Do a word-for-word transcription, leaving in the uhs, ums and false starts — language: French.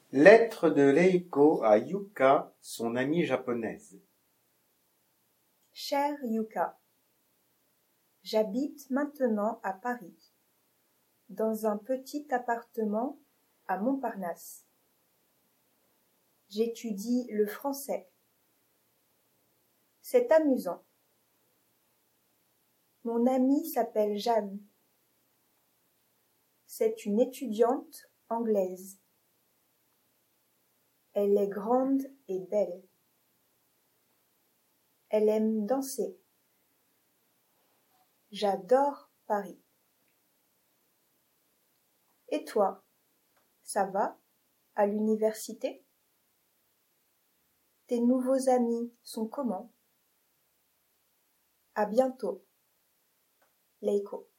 Lettre de Leiko à Yuka, son amie japonaise. Chère Yuka, j'habite maintenant à Paris, dans un petit appartement à Montparnasse. J'étudie le français. C'est amusant. Mon amie s'appelle Jeanne. C'est une étudiante anglaise. Elle est grande et belle. Elle aime danser. J'adore Paris. Et toi, ça va à l'université? Tes nouveaux amis sont comment? À bientôt. Leiko.